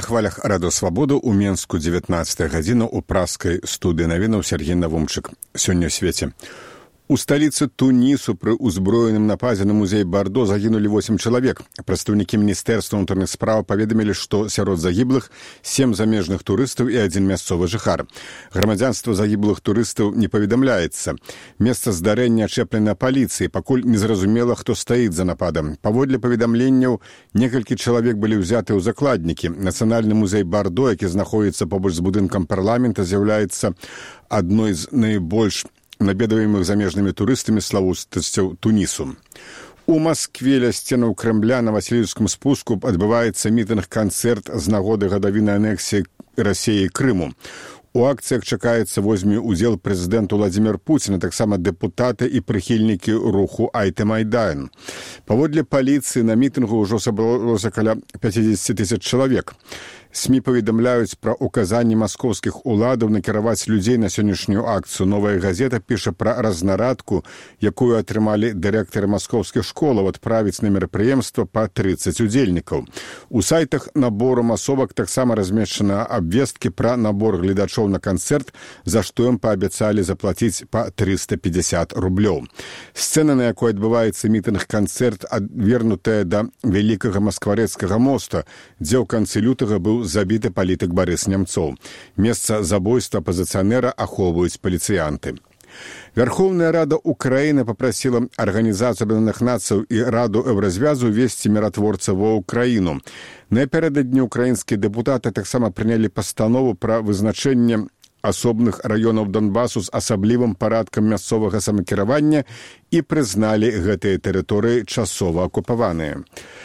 хвалях Радыё Свабода ў Менску 19 гадзіна ў праскай студыі навінаў Сергей Навумчык. Сёння ў свеце. У сталіцы Тунісу пры ўзброеным нападзе на музей Бардо загінулі 8 чалавек. Прадстаўнікі Міністэрства ўнутраных спраў паведамілі, што сярод загіблых 7 замежных турыстаў і 1 мясцовы жыхар. Грамадзянства загіблых турыстаў не паведамляецца. Месца здарэння ачэплена паліцыяй, пакуль незразумела, хто стаіць за нападам. Паводле паведамленняў, некалькі чалавек былі ўзяты ў закладнікі. Нацыянальны музей Бардо, які знаходзіцца побач з будынкам парламента, з'яўляецца адной з найбольш наведваемых замежнымі турыстамі славутасцяў Тунісу. У Маскве ля сценаў Крэмля на Васіліўскім спуску адбываецца мітынг-канцэрт з нагоды гадавіны анексіі Расіі Крыму. У акцыях чакаецца возьме ўдзел прэзідэнт Уладзімір Пуцін, а таксама дэпутаты і прыхільнікі руху Айты-Майдан. Паводле паліцыі на мітынгу ўжо сабралося каля 50 000 чалавек. СМІ паведамляюць пра указанні маскоўскіх уладаў накіраваць людзей на сённяшнюю акцыю. Новая газета піша пра разнарадку, якую атрымалі дырэктары маскоўскіх школаў адправіць на мерапрыемства па 30 удзельнікаў. У сайтах набору масовак таксама размешчана абвесткі пра набор гледачоў на канцэрт, за што ім паабяцалі заплаціць па 350 рублёў. Сцэна, на якой адбываецца мітынг-канцэрт, адвернутая да Вялікага Маскварэцкага моста, дзе ў канцы лютага быў забіты палітык Барыс Нямцоў. Месца забойства апазіцыянера ахоўваюць паліцыянты. Верховная Рада Украины попросила Организацию Объединенных Наций и Раду Еврозвязу ввести миротворцев во Украину. Напередодні украинские депутаты таксама приняли постанову про вызначение асобных раёнаў Донбасу з асаблівым парадкам мясцовага самакіравання і прызналі гэтыя тэрыторыі часова акупаваныя.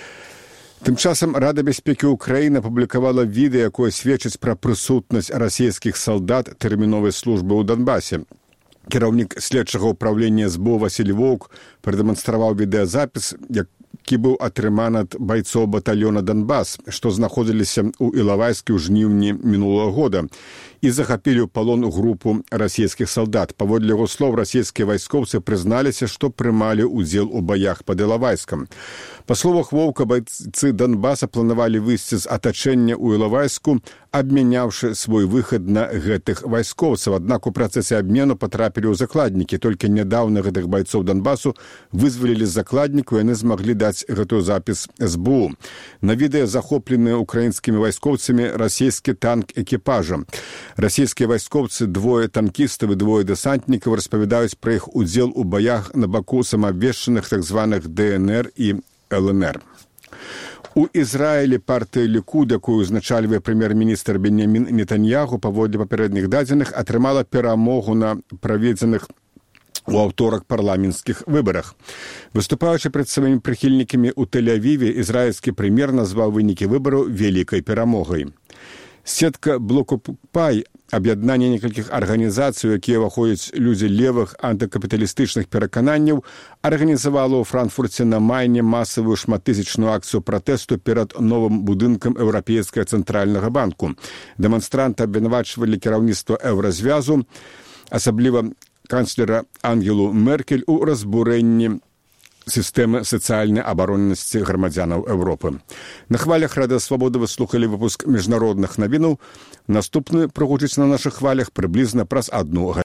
Тым часам Рада бяспекі Украіны апублікавала відэа, якое сведчыць пра прысутнасць расійскіх салдат тэрміновай службы ў Донбасе. Кіраўнік следчага ўправлення СБУ Васіль Воўк прадэманстраваў відэазапіс, які быў атрыманы ад байцоў батальёна Донбас, што знаходзіліся ў Ілавайскі ў жніўні мінулага года і захапілі ў палон групу расійскіх салдат. Паводле яго слоў, расійскія вайскоўцы прызналіся, што прымалі ўдзел у баях пад Ілавайскам. Па словах Воўка, байцы Донбаса планавалі выйсці з атачэння ў Ілавайску, абмяняўшы свой выхад на гэтых вайскоўцаў. Аднак у працэсе абмену патрапілі ў закладнікі. Толькі нядаўна гэтых байцоў Донбасу вызвалілі з закладніку, яны змаглі даць гэтую запіс СБУ. На відэа захопленыя украінскімі вайскоўцамі расійскі танк экіпажа. Расійскія вайскоўцы, 2 танкістаў і 2 дэсантнікаў распавядаюць пра іх удзел у баях на баку самаабвешчаных так званых ДНР і ЛНР. У Ізраілі партыя Лікуд, якую узначальвае прэм'ер-міністр Беньямін Нетаньяху, паводле папярэдніх дадзеных, атрымала перамогу на праведзеных у аўторак парламенцкіх выбарах. Выступаючы перад сваімі прыхільнікамі ў Тель-Авіве, ізраільскі прэм'ер назваў вынікі выбараў вялікай перамогай. Сетка блоку Пай, аб'яднанне некалькіх арганізацый, якія ўваходзяць людзі левых антыкапіталістычных перакананняў, арганізавала ў Франкфурце на Майне масавую шматтысячную акцыю пратэсту перад новым будынкам Еўрапейскага цэнтральнага банку. Дэманстранты абвінавачвалі кіраўніцтва Еўразвязу, асабліва канцлера Ангелу Меркель, у разбурэнні сістэмы сацыяльнай абароннасці грамадзянаў Еўропы. На хвалях Радыё Свабода вы слухалі выпуск міжнародных навінаў. Наступны прагучыць на нашых хвалях прыблізна праз 1 гадзіну.